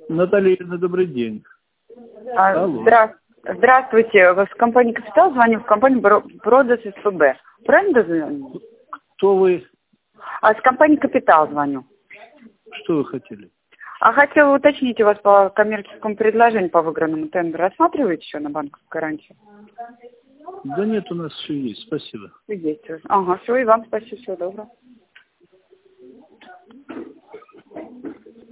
Наталья Ильина, добрый день. Алло. Здравствуйте. С компании «Капитал» звоню, в компанию «Бродос СФБ». Правильно дозвоню? Кто вы? С компании «Капитал» звоню. Что вы хотели? Хотела уточнить у вас по коммерческому предложению по выигранному тендеру. Рассматриваете еще на банковскую гарантию? Да нет, у нас все есть, спасибо. Есть уже. Ага, все, и вам спасибо, всего доброго.